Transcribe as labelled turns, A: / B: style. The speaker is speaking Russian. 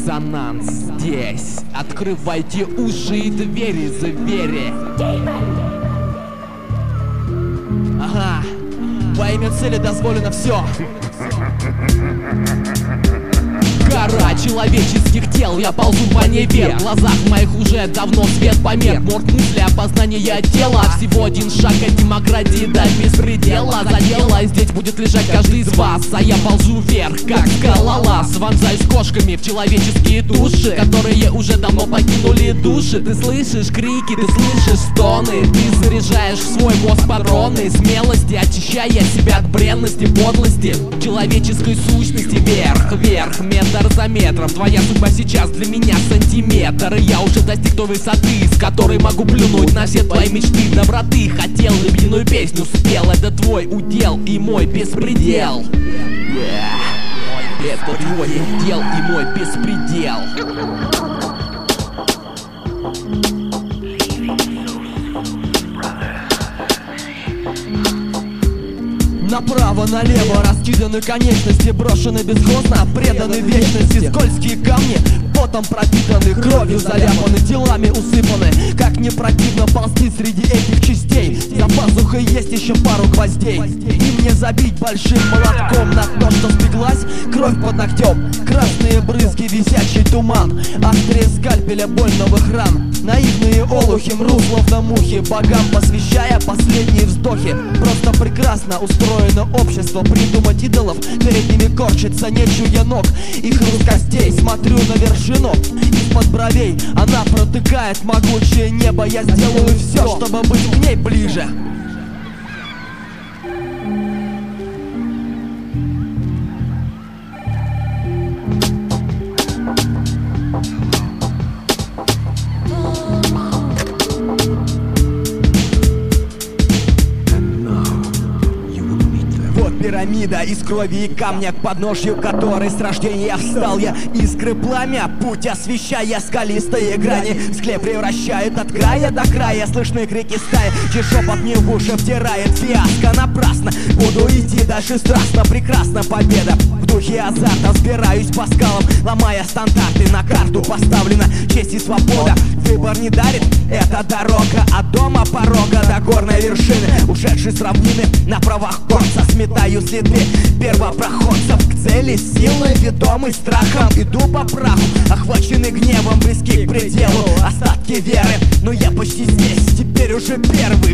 A: резонанс здесь. Открывайте уши и двери, звери. Ага, во имя цели дозволено все. Гора человеческих тел, я ползу по ней вверх. В глазах моих уже давно свет померк. Морг мысли, опознание тела. Всего один шаг от демократии до беспредела. За дело здесь будет лежать каждый из вас. А я ползу вверх, как скалолаз. Вонзаюсь кошками в человеческие души, которые уже давно покинули души. Ты слышишь крики, ты слышишь стоны. Ты заряжаешь в свой мозг патроны смелости, очищая себя от бренности, подлости, человеческой сущности. Вверх, вверх, метр за метром. Твоя судьба сейчас для меня сантиметр. И я уже достиг той высоты, с которой могу плюнуть на все твои мечты доброты. Хотел любимую песню, спел. Это твой удел и мой беспредел. Это твой удел и мой беспредел. Направо-налево раскиданы конечности, брошены бесхозно, преданы вечности. Скользкие камни потом пропитаны, кровью заляпаны, телами усыпаны. Как не противно ползти среди этих частей. За пазухой есть еще пару гвоздей. И мне забить большим молотком на то, что спеклась кровь под ногтем. Красные брызги, висячий туман, острее скальпеля боль новых ран. Наивные олухи мрут словно мухи, богам посвящая последние вздохи. Просто прекрасно устроено общество, придумать идолов перед ними корчится, не чуя ног и хруст костей. Смотрю на вершину из-под бровей, она протыкает могучее небо. Я сделаю все, чтобы быть к ней ближе. Пирамида из крови и камня, к подножью которой с рождения встал я. Искры пламя, путь освещая скалистые грани. В склеп превращает от края до края. Слышны крики стаи, чей шепот мне в уши втирает. Фиаско напрасно, буду идти дальше страстно. Прекрасна победа, в духе азарта взбираюсь по скалам, ломая стандарты. На карту поставлена честь и свобода. Выбор не дарит эта дорога от дома порога до горной вершины. Ушедший с равнины на правах горца, сметаю следы первопроходцев к цели силой, ведомый страхом. Иду по праху, охваченный гневом, близки к пределу остатки веры. Но я почти здесь, теперь уже первый.